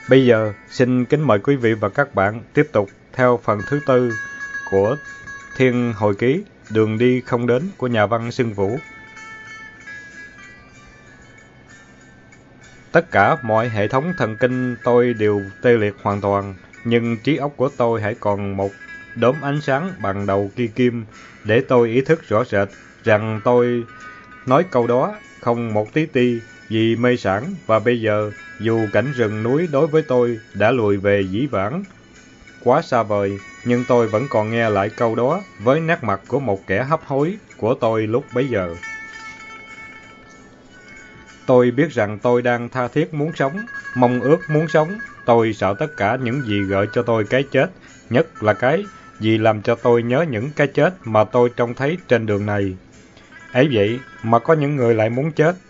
Bây giờ, xin kính mời quý vị và các bạn tiếp tục theo phần thứ tư của Thiên Hồi Ký, Đường đi không đến của nhà văn Xuân Vũ. Tất cả mọi hệ thống thần kinh tôi đều tê liệt hoàn toàn, nhưng trí óc của tôi hãy còn một đốm ánh sáng bằng đầu kia kim để tôi ý thức rõ rệt rằng tôi nói câu đó không một tí ti vì mê sảng, và bây giờ dù cảnh rừng núi đối với tôi đã lùi về dĩ vãng quá xa vời, nhưng tôi vẫn còn nghe lại câu đó với nét mặt của một kẻ hấp hối của tôi lúc bấy giờ. Tôi biết rằng tôi đang tha thiết muốn sống, mong ước muốn sống. Tôi sợ tất cả những gì gợi cho tôi cái chết, nhất là cái gì làm cho tôi nhớ những cái chết mà tôi trông thấy trên đường này. Ấy vậy mà có những người lại muốn chết,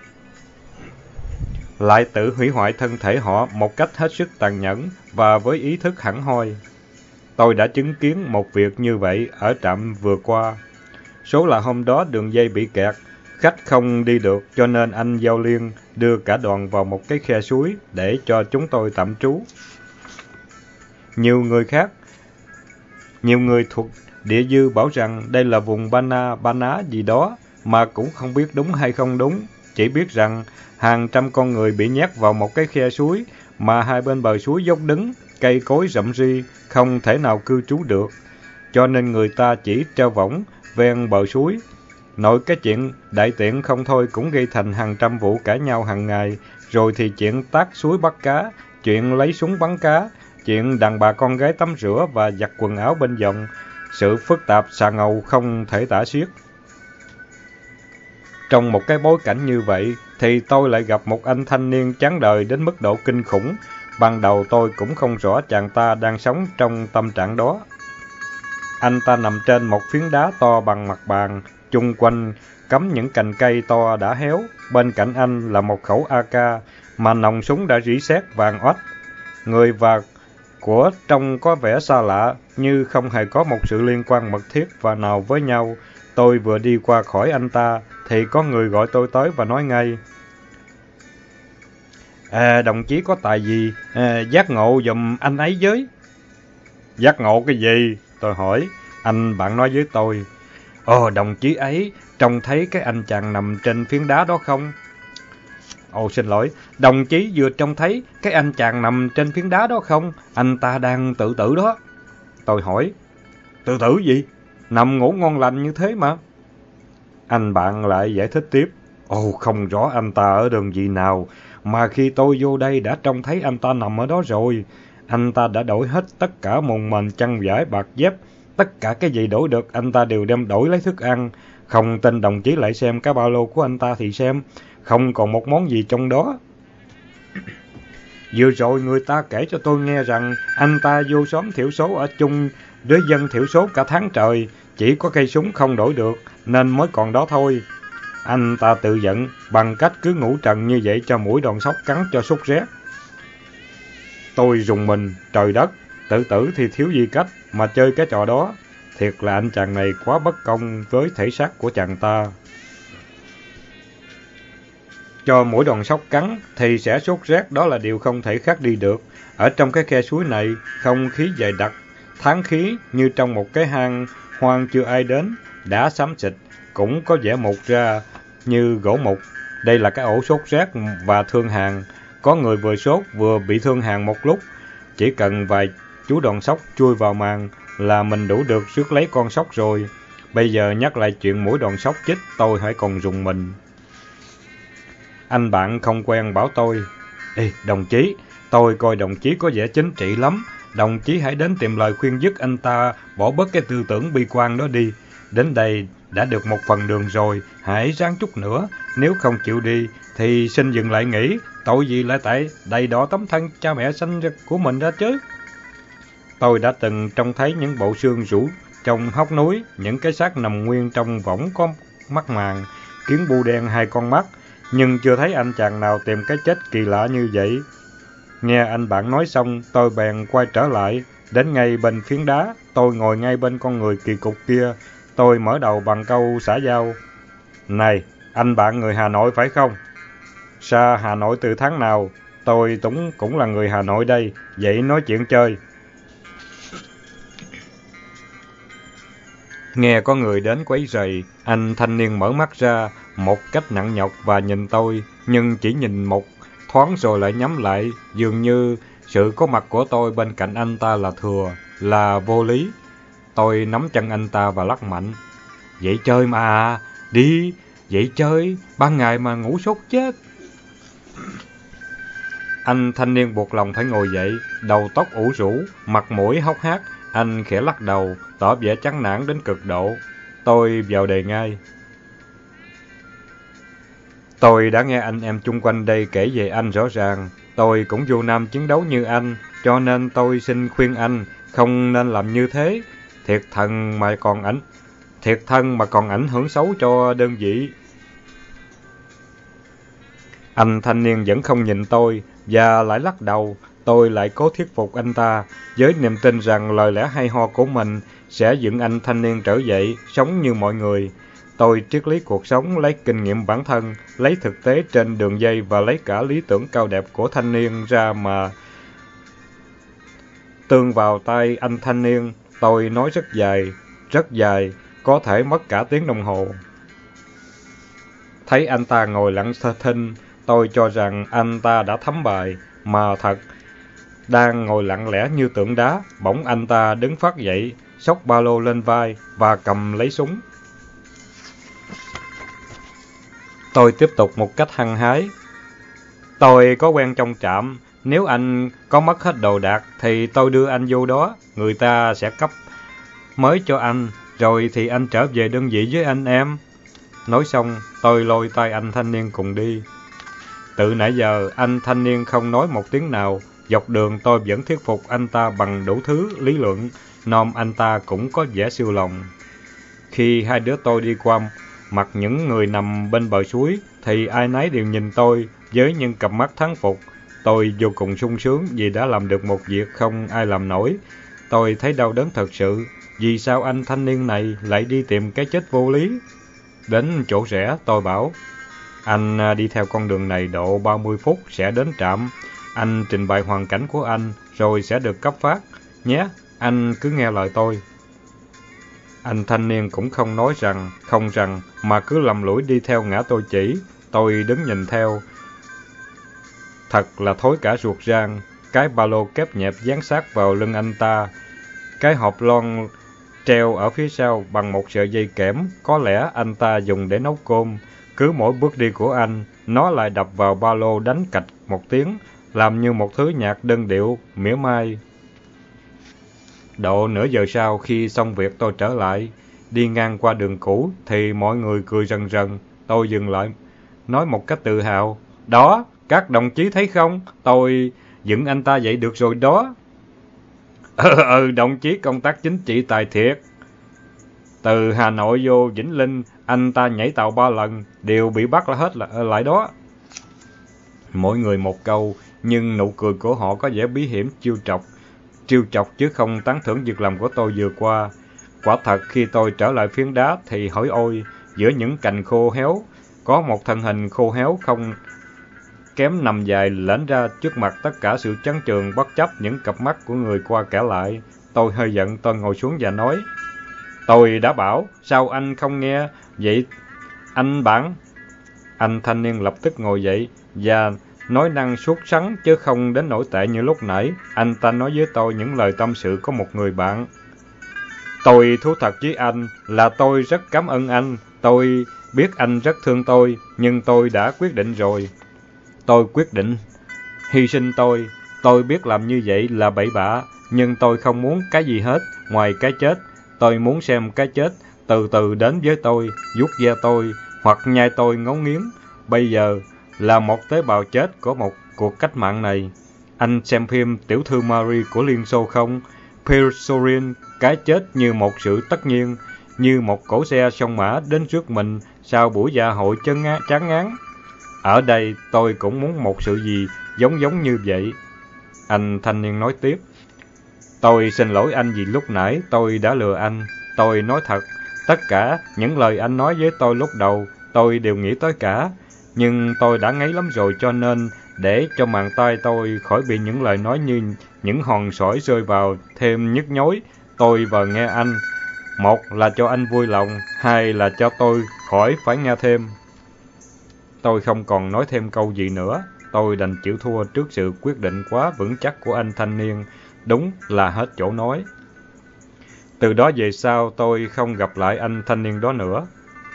lại tự hủy hoại thân thể họ một cách hết sức tàn nhẫn và với ý thức hẳn hoi. Tôi đã chứng kiến một việc như vậy ở trạm vừa qua. Số là hôm đó đường dây bị kẹt, khách không đi được, cho nên anh Giao Liên đưa cả đoàn vào một cái khe suối để cho chúng tôi tạm trú. Nhiều người thuộc địa dư bảo rằng đây là vùng Ba Ná gì đó, mà cũng không biết đúng hay không đúng, chỉ biết rằng hàng trăm con người bị nhét vào một cái khe suối mà hai bên bờ suối dốc đứng, cây cối rậm ri, không thể nào cư trú được, cho nên người ta chỉ treo võng ven bờ suối. Nội cái chuyện đại tiện không thôi cũng gây thành hàng trăm vụ cãi nhau hàng ngày, rồi thì chuyện tát suối bắt cá, chuyện lấy súng bắn cá, chuyện đàn bà con gái tắm rửa và giặt quần áo bên dòng, sự phức tạp xà ngầu không thể tả xiết. Trong một cái bối cảnh như vậy, thì tôi lại gặp một anh thanh niên chán đời đến mức độ kinh khủng. Ban đầu tôi cũng không rõ chàng ta đang sống trong tâm trạng đó. Anh ta nằm trên một phiến đá to bằng mặt bàn, chung quanh cắm những cành cây to đã héo. Bên cạnh anh là một khẩu AK, mà nòng súng đã rỉ sét vàng oách. Người và của trông có vẻ xa lạ, như không hề có một sự liên quan mật thiết và nào với nhau. Tôi vừa đi qua khỏi anh ta, thì có người gọi tôi tới và nói ngay: Đồng chí có tài gì, giác ngộ giùm anh ấy với. Giác ngộ cái gì? Tôi hỏi. Anh bạn nói với tôi: Đồng chí ấy trông thấy cái anh chàng nằm trên phiến đá đó không? Xin lỗi, đồng chí vừa trông thấy cái anh chàng nằm trên phiến đá đó không? Anh ta đang tự tử đó. Tôi hỏi: Tự tử gì? Nằm ngủ ngon lành như thế mà. Anh bạn lại giải thích tiếp: Không rõ anh ta ở đường gì nào, mà khi tôi vô đây đã trông thấy anh ta nằm ở đó rồi. Anh ta đã đổi hết tất cả mùng mền chăn vải bạc dép, tất cả cái gì đổi được anh ta đều đem đổi lấy thức ăn. Không tin đồng chí lại xem cái ba lô của anh ta thì xem, không còn một món gì trong đó. Vừa rồi người ta kể cho tôi nghe rằng anh ta vô xóm thiểu số ở chung với dân thiểu số cả tháng trời, chỉ có cây súng không đổi được nên mới còn đó thôi. Anh ta tự giận bằng cách cứ ngủ trần như vậy cho muỗi đòn sóc cắn cho sốt rét. Tôi rùng mình, trời đất, tự tử thì thiếu gì cách mà chơi cái trò đó. Thiệt là anh chàng này quá bất công với thể xác của chàng ta. Cho muỗi đòn sóc cắn thì sẽ sốt rét, đó là điều không thể khác đi được. Ở trong cái khe suối này, không khí dày đặc, thán khí như trong một cái hang hoang chưa ai đến, đã xám xịt, cũng có vẻ mục ra như gỗ mục. Đây là cái ổ sốt rét và thương hàn. Có người vừa sốt vừa bị thương hàn một lúc. Chỉ cần vài chú đòn sóc chui vào màn là mình đủ được rước lấy con sóc rồi. Bây giờ nhắc lại chuyện mũi đòn sóc chích, tôi hãy còn rùng mình. Anh bạn không quen bảo tôi: Đồng chí, tôi coi đồng chí có vẻ chính trị lắm. Đồng chí hãy đến tìm lời khuyên dứt anh ta bỏ bớt cái tư tưởng bi quan đó đi. Đến đây đã được một phần đường rồi, hãy ráng chút nữa. Nếu không chịu đi thì xin dừng lại nghỉ. Tội gì lại tại đầy đọa tấm thân cha mẹ sanh của mình ra chứ. Tôi đã từng trông thấy những bộ xương rũ trong hốc núi, những cái xác nằm nguyên trong võng có mắt màng, kiến bu đen hai con mắt, nhưng chưa thấy anh chàng nào tìm cái chết kỳ lạ như vậy. Nghe anh bạn nói xong, tôi bèn quay trở lại, đến ngay bên phiến đá. Tôi ngồi ngay bên con người kỳ cục kia. Tôi mở đầu bằng câu xã giao: Này, anh bạn người Hà Nội phải không? Xa Hà Nội từ tháng nào? tôi cũng là người Hà Nội đây, vậy nói chuyện chơi. Nghe có người đến quấy rầy, anh thanh niên mở mắt ra một cách nặng nhọc và nhìn tôi, nhưng chỉ nhìn một thoáng rồi lại nhắm lại, dường như sự có mặt của tôi bên cạnh anh ta là thừa, là vô lý. Tôi nắm chân anh ta và lắc mạnh. Vậy chơi mà, đi, vậy chơi, ban ngày mà ngủ sốt chết. Anh thanh niên buộc lòng phải ngồi dậy, đầu tóc ủ rũ, mặt mũi hốc hác, anh khẽ lắc đầu, tỏ vẻ chán nản đến cực độ. Tôi vào đề ngay. Tôi đã nghe anh em chung quanh đây kể về anh rõ ràng. Tôi cũng vô nam chiến đấu như anh, cho nên tôi xin khuyên anh không nên làm như thế. Thiệt thân mà còn ảnh hưởng xấu cho đơn vị. Anh thanh niên vẫn không nhìn tôi và lại lắc đầu. Tôi lại cố thuyết phục anh ta với niềm tin rằng lời lẽ hay ho của mình sẽ dựng anh thanh niên trở dậy, sống như mọi người. Tôi triết lý cuộc sống, lấy kinh nghiệm bản thân, lấy thực tế trên đường dây và lấy cả lý tưởng cao đẹp của thanh niên ra mà tương vào tay anh thanh niên. Tôi nói rất dài, có thể mất cả tiếng đồng hồ. Thấy anh ta ngồi lặng thinh, tôi cho rằng anh ta đã thấm bài, mà thật. Đang ngồi lặng lẽ như tượng đá, bỗng anh ta đứng phắt dậy, xốc ba lô lên vai và cầm lấy súng. Tôi tiếp tục một cách hăng hái. Tôi có quen trong trạm, nếu anh có mất hết đồ đạc thì tôi đưa anh vô đó, người ta sẽ cấp mới cho anh, rồi thì anh trở về đơn vị với anh em. Nói xong, tôi lôi tay anh thanh niên cùng đi. Từ nãy giờ, anh thanh niên không nói một tiếng nào. Dọc đường tôi vẫn thuyết phục anh ta bằng đủ thứ lý luận, nom anh ta cũng có vẻ siêu lòng. Khi hai đứa tôi đi qua mặt những người nằm bên bờ suối, thì ai nấy đều nhìn tôi với những cặp mắt thán phục. Tôi vô cùng sung sướng vì đã làm được một việc không ai làm nổi. Tôi thấy đau đớn thật sự. Vì sao anh thanh niên này lại đi tìm cái chết vô lý? Đến chỗ rẽ, tôi bảo, anh đi theo con đường này độ 30 phút sẽ đến trạm. Anh trình bày hoàn cảnh của anh, rồi sẽ được cấp phát. Nhé, anh cứ nghe lời tôi. Anh thanh niên cũng không nói không rằng, mà cứ lầm lũi đi theo ngã tôi chỉ. Tôi đứng nhìn theo. Thật là thối cả ruột gan. Cái ba lô kép nhẹp dán sát vào lưng anh ta. Cái hộp lon treo ở phía sau bằng một sợi dây kẽm, có lẽ anh ta dùng để nấu cơm. Cứ mỗi bước đi của anh, nó lại đập vào ba lô đánh cạch một tiếng, làm như một thứ nhạc đơn điệu, mỉa mai. Độ nửa giờ sau, khi xong việc tôi trở lại, đi ngang qua đường cũ, thì mọi người cười rần rần. Tôi dừng lại, nói một cách tự hào, đó, các đồng chí thấy không, tôi dựng anh ta dậy được rồi đó. Đồng chí công tác chính trị tài thiệt. Từ Hà Nội vô Vĩnh Linh, anh ta nhảy tàu 3 lần, đều bị bắt lại đó. Mỗi người một câu, nhưng nụ cười của họ có vẻ bí hiểm trêu chọc chứ không tán thưởng việc làm của tôi vừa qua. Quả thật khi tôi trở lại phiến đá thì hỡi ôi, giữa những cành khô héo, có một thân hình khô héo không kém nằm dài lễn ra trước mặt tất cả sự chán chường bất chấp những cặp mắt của người qua kẻ lại. Tôi hơi giận, tôi ngồi xuống và nói, tôi đã bảo, sao anh không nghe, vậy anh bạn? Anh thanh niên lập tức ngồi dậy và nói năng suốt sắng chứ không đến nỗi tệ như lúc nãy. Anh ta nói với tôi những lời tâm sự của một người bạn. Tôi thú thật với anh là tôi rất cảm ơn anh. Tôi biết anh rất thương tôi, nhưng tôi đã quyết định rồi. Tôi quyết định hy sinh tôi. Tôi biết làm như vậy là bậy bạ, nhưng tôi không muốn cái gì hết ngoài cái chết. Tôi muốn xem cái chết từ từ đến với tôi, vuốt ve tôi hoặc nhai tôi ngấu nghiến. Bây giờ là một tế bào chết của một cuộc cách mạng này. Anh xem phim Tiểu thư Marie của Liên Xô không? Persorin, cái chết như một sự tất nhiên, như một cỗ xe sông mã đến trước mình sau buổi dạ hội chán ngán. Ở đây tôi cũng muốn một sự gì giống như vậy. Anh thanh niên nói tiếp. Tôi xin lỗi anh vì lúc nãy tôi đã lừa anh. Tôi nói thật, tất cả những lời anh nói với tôi lúc đầu, tôi đều nghĩ tới cả. Nhưng tôi đã ngấy lắm rồi cho nên để cho màng tai tôi khỏi bị những lời nói như những hòn sỏi rơi vào thêm nhức nhối. Tôi vừa nghe anh, một là cho anh vui lòng, hai là cho tôi khỏi phải nghe thêm. Tôi không còn nói thêm câu gì nữa, tôi đành chịu thua trước sự quyết định quá vững chắc của anh thanh niên, đúng là hết chỗ nói. Từ đó về sau tôi không gặp lại anh thanh niên đó nữa.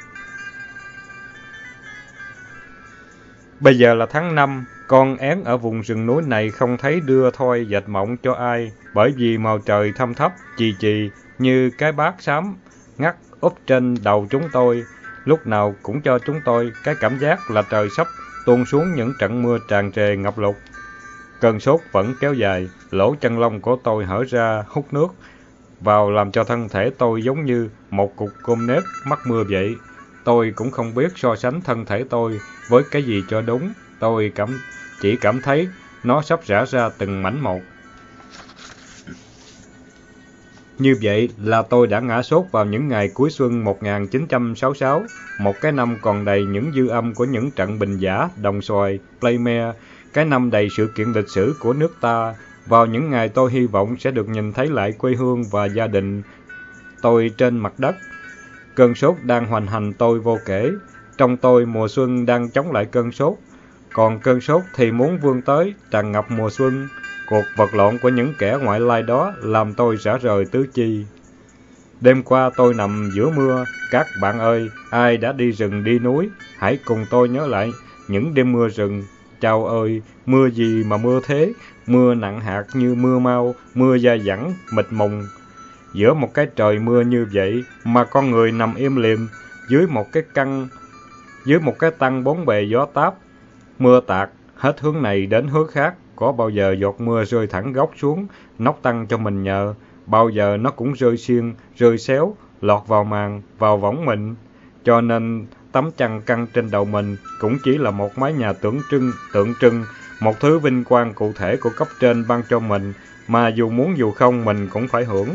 Bây giờ là tháng 5, con én ở vùng rừng núi này không thấy đưa thôi dệt mộng cho ai, bởi vì màu trời thâm thấp, chì chì như cái bát xám ngắt úp trên đầu chúng tôi, lúc nào cũng cho chúng tôi cái cảm giác là trời sắp tuôn xuống những trận mưa tràn trề ngập lụt. Cơn sốt vẫn kéo dài, lỗ chân lông của tôi hở ra hút nước vào làm cho thân thể tôi giống như một cục cơm nếp mắc mưa vậy. Tôi cũng không biết so sánh thân thể tôi với cái gì cho đúng, tôi chỉ cảm thấy nó sắp rã ra từng mảnh một. Như vậy là tôi đã ngã sốt vào những ngày cuối xuân 1966, một cái năm còn đầy những dư âm của những trận bình giả, đồng xoài, Playmare, cái năm đầy sự kiện lịch sử của nước ta. Vào những ngày tôi hy vọng sẽ được nhìn thấy lại quê hương và gia đình tôi trên mặt đất. Cơn sốt đang hoành hành tôi vô kể. Trong tôi mùa xuân đang chống lại cơn sốt, còn cơn sốt thì muốn vươn tới, tràn ngập mùa xuân. Cuộc vật lộn của những kẻ ngoại lai đó làm tôi rã rời tứ chi. Đêm qua tôi nằm giữa mưa. Các bạn ơi, ai đã đi rừng đi núi, hãy cùng tôi nhớ lại những đêm mưa rừng. Chao ơi, mưa gì mà mưa thế, mưa nặng hạt như mưa mau, mưa dai dẳng, mịt mùng. Giữa một cái trời mưa như vậy mà con người nằm im lìm dưới một cái tăng bốn bề gió táp. Mưa tạt hết hướng này đến hướng khác, có bao giờ giọt mưa rơi thẳng góc xuống nóc tăng cho mình nhờ, bao giờ nó cũng rơi xiên, rơi xéo, lọt vào màn, vào võng mình. Cho nên tấm chăn căng trên đầu mình cũng chỉ là một mái nhà tượng trưng, một thứ vinh quang cụ thể của cấp trên ban cho mình, mà dù muốn dù không mình cũng phải hưởng.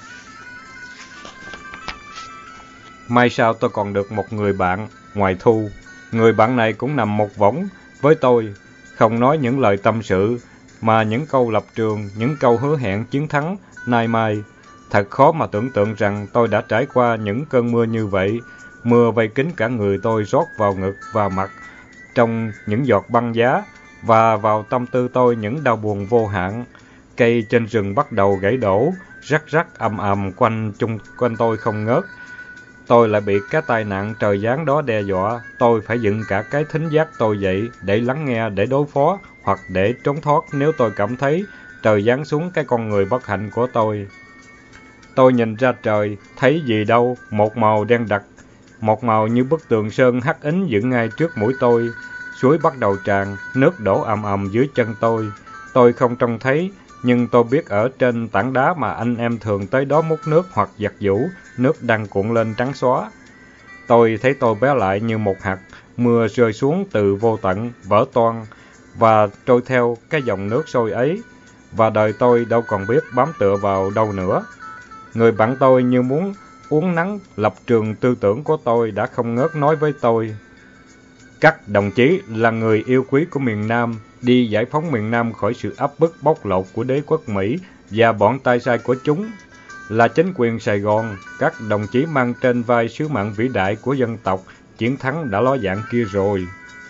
Mai sau tôi còn được một người bạn, ngoài Thu. Người bạn này cũng nằm một võng với tôi, không nói những lời tâm sự, mà những câu lập trường, những câu hứa hẹn chiến thắng, nay mai. Thật khó mà tưởng tượng rằng tôi đã trải qua những cơn mưa như vậy. Mưa vây kín cả người tôi, rót vào ngực và mặt trong những giọt băng giá, và vào tâm tư tôi những đau buồn vô hạn. Cây trên rừng bắt đầu gãy đổ, rắc rắc ầm ầm quanh tôi không ngớt. Tôi lại bị cái tai nạn trời giáng đó đe dọa. Tôi phải dựng cả cái thính giác tôi dậy để lắng nghe, để đối phó, hoặc để trốn thoát nếu tôi cảm thấy trời giáng xuống cái con người bất hạnh của tôi. Tôi nhìn ra trời, thấy gì đâu, một màu đen đặc, một màu như bức tường sơn hắc ính dựng ngay trước mũi tôi. Suối bắt đầu tràn, nước đổ ầm ầm dưới chân tôi. Tôi không trông thấy, nhưng tôi biết ở trên tảng đá mà anh em thường tới đó múc nước hoặc giặt giũ, nước đang cuộn lên trắng xóa. Tôi thấy tôi bé lại như một hạt mưa rơi xuống từ vô tận, vỡ toang và trôi theo cái dòng nước sôi ấy, và đời tôi đâu còn biết bám tựa vào đâu nữa. Người bạn tôi như muốn uốn nắn lập trường tư tưởng của tôi đã không ngớt nói với tôi: các đồng chí là người yêu quý của miền Nam, đi giải phóng miền Nam khỏi sự áp bức bóc lột của đế quốc Mỹ và bọn tay sai của chúng. Là chính quyền Sài Gòn, các đồng chí mang trên vai sứ mạng vĩ đại của dân tộc, chiến thắng đã ló dạng kia rồi.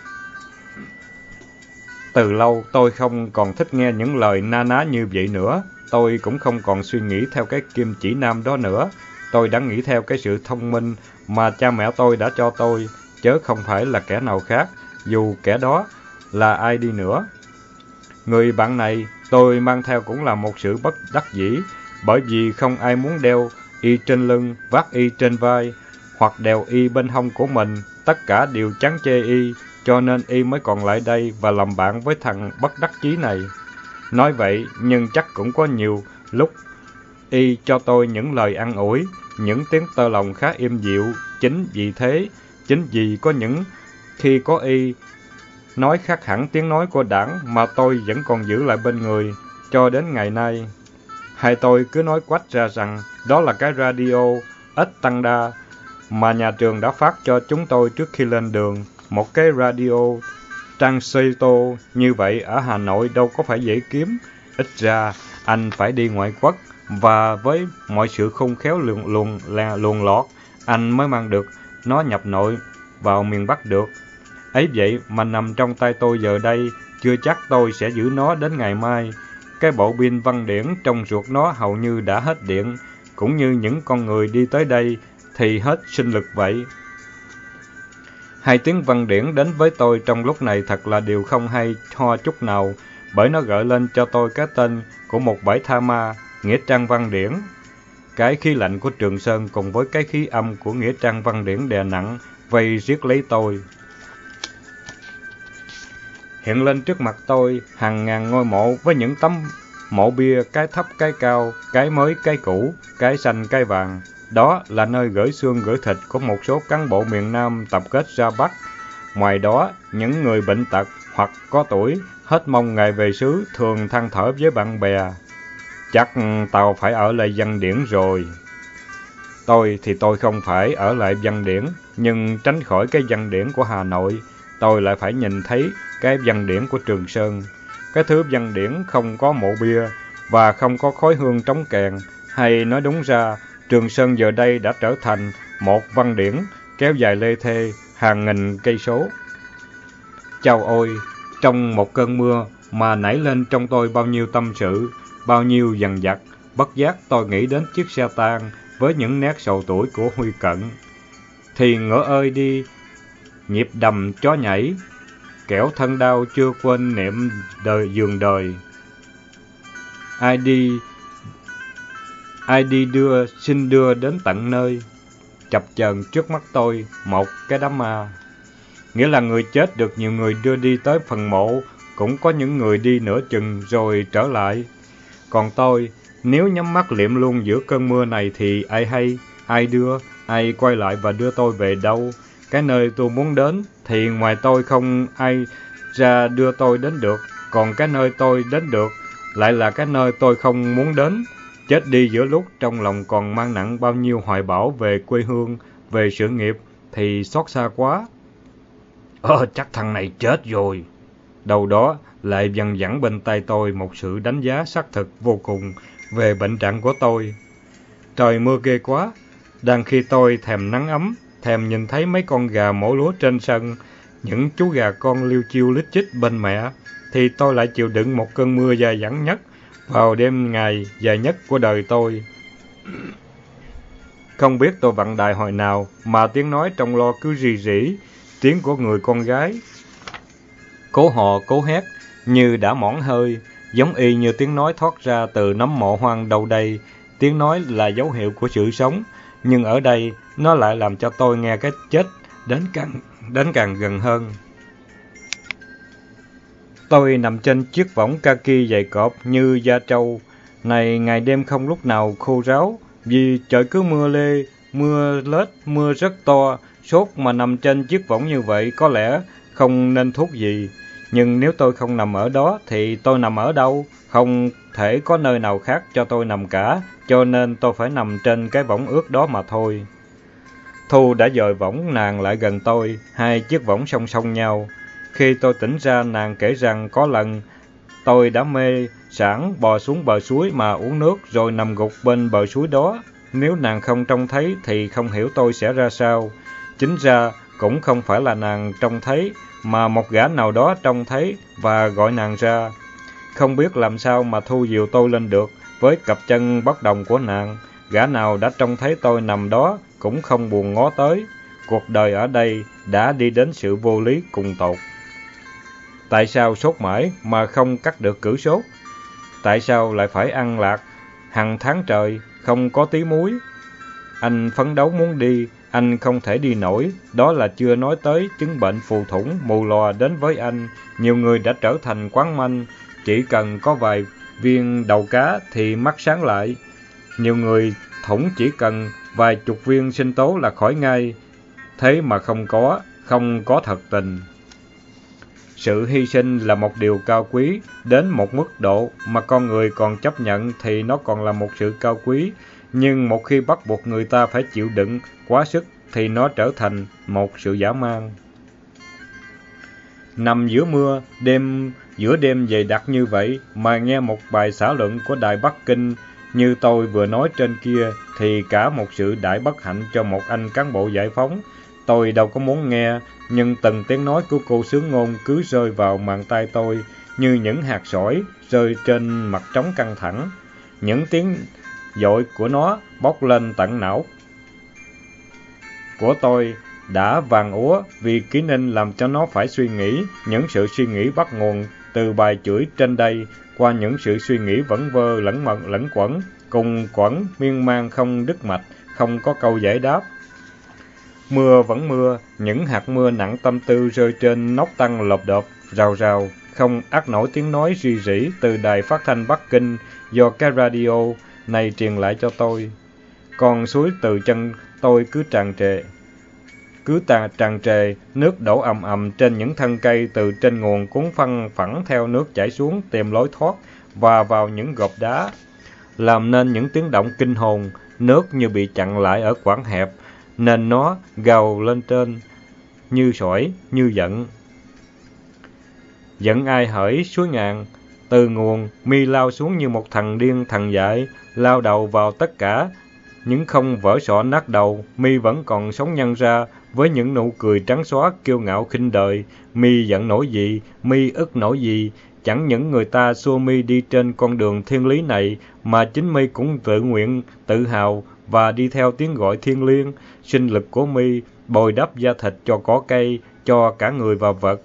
Từ lâu tôi không còn thích nghe những lời na ná như vậy nữa. Tôi cũng không còn suy nghĩ theo cái kim chỉ nam đó nữa. Tôi đã nghĩ theo cái sự thông minh mà cha mẹ tôi đã cho tôi, chớ không phải là kẻ nào khác, dù kẻ đó là ai đi nữa. Người bạn này tôi mang theo cũng là một sự bất đắc dĩ, bởi vì không ai muốn đeo y trên lưng, vác y trên vai, hoặc đeo y bên hông của mình. Tất cả đều chán chê y, cho nên y mới còn lại đây và làm bạn với thằng bất đắc chí này. Nói vậy, nhưng chắc cũng có nhiều lúc y cho tôi những lời an ủi, những tiếng tơ lòng khá êm dịu. Chính vì có những khi có y nói khác hẳn tiếng nói của đảng mà tôi vẫn còn giữ lại bên người cho đến ngày nay. Hai tôi cứ nói quách ra rằng đó là cái radio ít tăng đa mà nhà trường đã phát cho chúng tôi trước khi lên đường. Một cái radio Translator như vậy ở Hà Nội đâu có phải dễ kiếm. Ít ra anh phải đi ngoại quốc, và với mọi sự khôn khéo luồn lọt, anh mới mang được nó nhập nội vào miền Bắc được. Ấy vậy mà nằm trong tay tôi giờ đây, chưa chắc tôi sẽ giữ nó đến ngày mai. Cái bộ pin văn điển trong ruột nó hầu như đã hết điện, cũng như những con người đi tới đây thì hết sinh lực vậy. Hai tiếng văn điển đến với tôi trong lúc này thật là điều không hay ho chút nào, bởi nó gợi lên cho tôi cái tên của một bãi tha ma, nghĩa trang văn điển. Cái khí lạnh của Trường Sơn cùng với cái khí âm của nghĩa trang văn điển đè nặng, vây riết lấy tôi. Hiện lên trước mặt tôi hàng ngàn ngôi mộ với những tấm mộ bia, cái thấp cái cao, cái mới cái cũ, cái xanh cái vàng. Đó là nơi gửi xương gửi thịt của một số cán bộ miền Nam tập kết ra Bắc. Ngoài đó, những người bệnh tật hoặc có tuổi hết mong ngày về xứ thường than thở với bạn bè: chắc tao phải ở lại Văn Điển rồi. Tôi thì tôi không phải ở lại Văn Điển, nhưng tránh khỏi cái Văn Điển của Hà Nội, tôi lại phải nhìn thấy cái Văn Điển của Trường Sơn. Cái thứ Văn Điển không có mộ bia và không có khói hương trống kèn, hay nói đúng ra, Trường Sơn giờ đây đã trở thành một văn điển kéo dài lê thê hàng nghìn cây số. Chao ôi, trong một cơn mưa mà nảy lên trong tôi bao nhiêu tâm sự, bao nhiêu dằn vặt, bất giác tôi nghĩ đến chiếc xe tang với những nét sầu tuổi của Huy Cận. Thì ngỡ ơi đi, nhịp đầm chó nhảy, kẻo thân đau chưa quên niệm giường đời. Ai đi xin đưa đến tận nơi. Chập chờn trước mắt tôi một cái đám ma. Nghĩa là người chết được nhiều người đưa đi tới phần mộ, cũng có những người đi nửa chừng rồi trở lại. Còn tôi, nếu nhắm mắt liệm luôn giữa cơn mưa này thì ai hay, ai đưa, ai quay lại và đưa tôi về đâu? Cái nơi tôi muốn đến thì ngoài tôi không ai ra đưa tôi đến được, còn cái nơi tôi đến được lại là cái nơi tôi không muốn đến. Chết đi giữa lúc trong lòng còn mang nặng bao nhiêu hoài bão về quê hương, về sự nghiệp thì xót xa quá. Chắc thằng này chết rồi. Đầu đó lại văng vẳng bên tai tôi một sự đánh giá xác thực vô cùng về bệnh trạng của tôi. Trời mưa ghê quá, đang khi tôi thèm nắng ấm, thèm nhìn thấy mấy con gà mổ lúa trên sân, những chú gà con liêu chiêu lít chích bên mẹ, thì tôi lại chịu đựng một cơn mưa dài dẳng nhất vào đêm ngày dài nhất của đời tôi. Không biết tôi vặn đài hồi nào mà tiếng nói trong lo cứ rì rỉ, tiếng của người con gái cố hò cố hét như đã mỏng hơi, giống y như tiếng nói thoát ra từ nấm mộ hoang đâu đây. Tiếng nói là dấu hiệu của sự sống, nhưng ở đây nó lại làm cho tôi nghe cái chết đến càng gần hơn. Tôi nằm trên chiếc võng kaki dày cộp như da trâu này, ngày đêm không lúc nào khô ráo, vì trời cứ mưa lê, mưa lết, mưa rất to. Sốt mà nằm trên chiếc võng như vậy có lẽ không nên thuốc gì. Nhưng nếu tôi không nằm ở đó thì tôi nằm ở đâu? Không thể có nơi nào khác cho tôi nằm cả, cho nên tôi phải nằm trên cái võng ướt đó mà thôi. Thu đã dời võng nàng lại gần tôi, hai chiếc võng song song nhau. Khi tôi tỉnh ra, nàng kể rằng có lần tôi đã mê sảng bò xuống bờ suối mà uống nước rồi nằm gục bên bờ suối đó. Nếu nàng không trông thấy thì không hiểu tôi sẽ ra sao. Chính ra cũng không phải là nàng trông thấy, mà một gã nào đó trông thấy và gọi nàng ra. Không biết làm sao mà Thu dìu tôi lên được với cặp chân bất đồng của nàng. Gã nào đã trông thấy tôi nằm đó cũng không buồn ngó tới. Cuộc đời ở đây đã đi đến sự vô lý cùng tột. Tại sao sốt mãi mà không cắt được cử sốt? Tại sao lại phải ăn lạc hằng tháng trời, không có tí muối? Anh phấn đấu muốn đi, anh không thể đi nổi. Đó là chưa nói tới chứng bệnh phù thủng mù lòa đến với anh. Nhiều người đã trở thành quáng manh, chỉ cần có vài viên đầu cá thì mắt sáng lại. Nhiều người thủng chỉ cần vài chục viên sinh tố là khỏi ngay. Thế mà không có thật tình. Sự hy sinh là một điều cao quý, đến một mức độ mà con người còn chấp nhận thì nó còn là một sự cao quý. Nhưng một khi bắt buộc người ta phải chịu đựng quá sức thì nó trở thành một sự dã man. Nằm giữa mưa, giữa đêm dày đặc như vậy mà nghe một bài xã luận của Đài Bắc Kinh như tôi vừa nói trên kia thì cả một sự đại bất hạnh cho một anh cán bộ giải phóng. Tôi đâu có muốn nghe, nhưng từng tiếng nói của cô Sướng Ngôn cứ rơi vào màng tai tôi như những hạt sỏi rơi trên mặt trống căng thẳng. Những tiếng dội của nó bốc lên tận não của tôi đã vàng úa vì ký ninh làm cho nó phải suy nghĩ. Những sự suy nghĩ bắt nguồn từ bài chửi trên đây qua những sự suy nghĩ vẩn vơ lẫn quẩn, cùng quẩn miên man không đứt mạch, không có câu giải đáp. Mưa vẫn mưa, những hạt mưa nặng tâm tư rơi trên nóc tăng lộp độp, rào rào, không ắt nổi tiếng nói rì rỉ từ đài phát thanh Bắc Kinh do cái radio này truyền lại cho tôi. Con suối từ chân tôi cứ tràn trề, nước đổ ầm ầm trên những thân cây từ trên nguồn cuốn phăng phẳng theo nước chảy xuống tìm lối thoát và vào những gò đá, làm nên những tiếng động kinh hồn. Nước như bị chặn lại ở quãng hẹp, nên nó gào lên trên như sỏi, như giận. Giận ai hỡi suối ngàn, từ nguồn mi lao xuống như một thằng điên thằng dại, lao đầu vào tất cả. Nhưng không vỡ sọ nát đầu, mi vẫn còn sống nhăn ra với những nụ cười trắng xóa kiêu ngạo khinh đời. Mi giận nổi gì, mi ức nổi gì? Chẳng những người ta xua mi đi trên con đường thiên lý này, mà chính mi cũng tự nguyện, tự hào và đi theo tiếng gọi thiêng liêng. Sinh lực của mi bồi đắp da thịt cho cỏ cây, cho cả người và vật.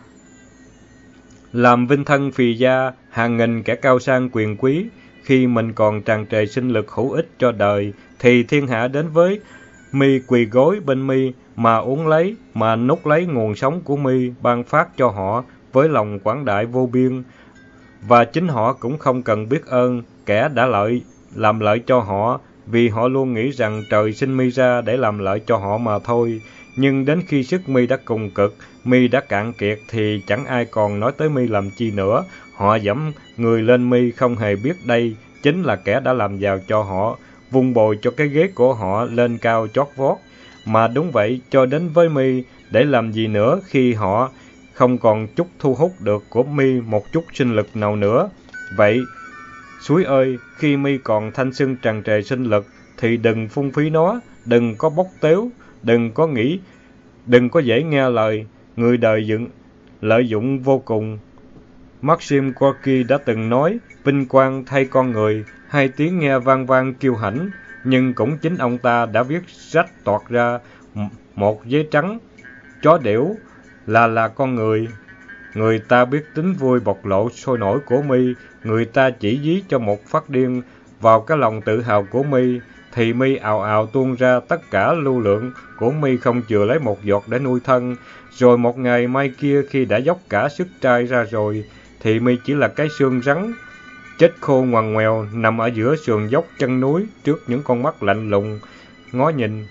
Làm vinh thân phì gia, hàng nghìn kẻ cao sang quyền quý, khi mình còn tràn trề sinh lực hữu ích cho đời, thì thiên hạ đến với mi quỳ gối bên mi mà uống lấy, mà nút lấy nguồn sống của mi ban phát cho họ với lòng quảng đại vô biên. Và chính họ cũng không cần biết ơn kẻ đã làm lợi cho họ, vì họ luôn nghĩ rằng trời sinh mi ra để làm lợi cho họ mà thôi. Nhưng đến khi sức mi đã cùng cực, mi đã cạn kiệt thì chẳng ai còn nói tới mi làm chi nữa. Họ dẫm người lên mi không hề biết đây chính là kẻ đã làm giàu cho họ, vun bồi cho cái ghế của họ lên cao chót vót. Mà đúng vậy, cho đến với mi để làm gì nữa khi họ không còn chút thu hút được của mi một chút sinh lực nào nữa. Vậy suối ơi, khi mi còn thanh xuân tràn trề sinh lực thì đừng phung phí nó, đừng có bốc tếu, đừng có dễ nghe lời người đời lợi dụng vô cùng. Maxim Gorky đã từng nói, vinh quang thay con người, hai tiếng nghe vang vang kiêu hãnh, nhưng cũng chính ông ta đã viết rách toạc ra một giấy trắng, chó đểu là con người. Người ta biết tính vui bộc lộ sôi nổi của mi, người ta chỉ dí cho một phát điên vào cái lòng tự hào của mi, thì mi ào ào tuôn ra tất cả lưu lượng của mi không chừa lấy một giọt để nuôi thân. Rồi một ngày mai kia khi đã dốc cả sức trai ra rồi, thì mi chỉ là cái xương rắn chết khô ngoằn ngoèo nằm ở giữa sườn dốc chân núi trước những con mắt lạnh lùng ngó nhìn.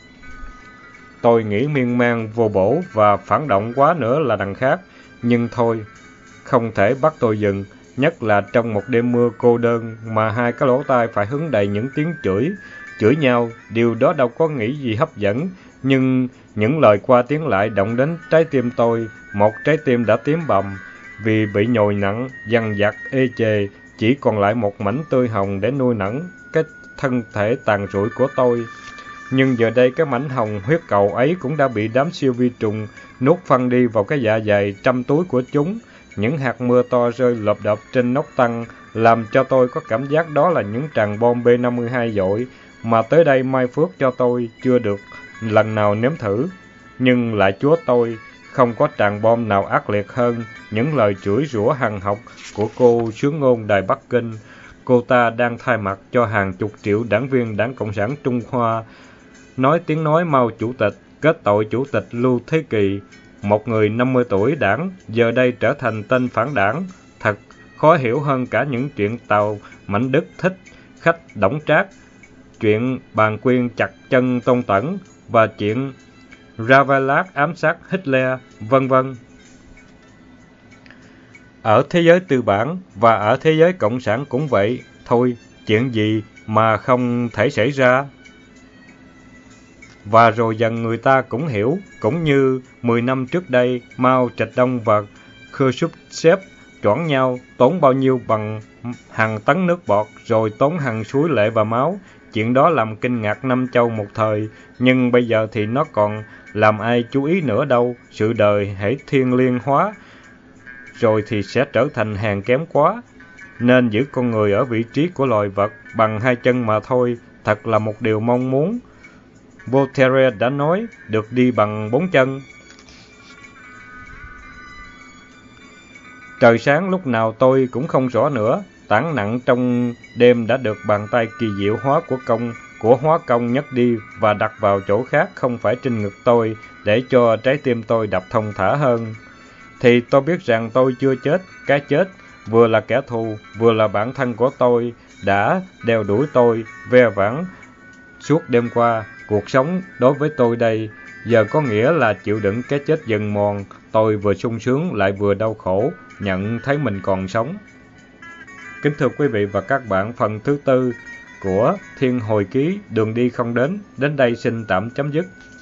Tôi nghĩ miên man vô bổ và phản động quá nữa là đằng khác, nhưng thôi, không thể bắt tôi dừng, nhất là trong một đêm mưa cô đơn mà hai cái lỗ tai phải hứng đầy những tiếng chửi nhau. Điều đó đâu có nghĩ gì hấp dẫn, nhưng những lời qua tiếng lại động đến trái tim tôi, một trái tim đã tím bầm vì bị nhồi nặng, dằn vặt, ê chề, chỉ còn lại một mảnh tươi hồng để nuôi nấng cái thân thể tàn rụi của tôi. Nhưng giờ đây cái mảnh hồng huyết cầu ấy cũng đã bị đám siêu vi trùng nuốt phăng đi vào cái dạ dày trăm túi của chúng. Những hạt mưa to rơi lộp độp trên nóc tăng làm cho tôi có cảm giác đó là những tràng bom B-52 dội, mà tới đây mai phước cho tôi chưa được lần nào nếm thử. Nhưng lại chúa tôi, không có tràng bom nào ác liệt hơn những lời chửi rủa hằn học của cô Sướng Ngôn Đài Bắc Kinh. Cô ta đang thay mặt cho hàng chục triệu đảng viên Đảng Cộng sản Trung Hoa nói tiếng nói Mao Chủ tịch, kết tội Chủ tịch Lưu Thế Kỳ, một người 50 tuổi đảng, giờ đây trở thành tên phản đảng. Thật khó hiểu hơn cả những chuyện Tàu Mạnh Đức thích khách Đổng Trác, chuyện Bàn Quyên chặt chân Tôn Tẩn và chuyện Ravaillac ám sát Hitler, vân vân. Ở thế giới tư bản và ở thế giới cộng sản cũng vậy thôi, chuyện gì mà không thể xảy ra. Và rồi dần người ta cũng hiểu, cũng như 10 năm trước đây, Mao, Trạch Đông và Khrushchev choảng nhau, tốn bao nhiêu bằng hàng tấn nước bọt, rồi tốn hàng suối lệ và máu. Chuyện đó làm kinh ngạc năm châu một thời, nhưng bây giờ thì nó còn làm ai chú ý nữa đâu. Sự đời hễ thiên liêng hóa, rồi thì sẽ trở thành hèn kém quá. Nên giữ con người ở vị trí của loài vật bằng hai chân mà thôi, thật là một điều mong muốn. Voltaire đã nói, được đi bằng bốn chân. Trời sáng lúc nào tôi cũng không rõ nữa. Tảng nặng trong đêm đã được bàn tay kỳ diệu hóa của hóa công nhấc đi và đặt vào chỗ khác, không phải trên ngực tôi, để cho trái tim tôi đập thông thả hơn. Thì tôi biết rằng tôi chưa chết. Cái chết, vừa là kẻ thù, vừa là bạn thân của tôi, đã đeo đuổi tôi, ve vãn suốt đêm qua. Cuộc sống đối với tôi đây, giờ có nghĩa là chịu đựng cái chết dần mòn. Tôi vừa sung sướng lại vừa đau khổ, nhận thấy mình còn sống. Kính thưa quý vị và các bạn, phần thứ tư của Thiên Hồi Ký Đường Đi Không Đến đến đây xin tạm chấm dứt.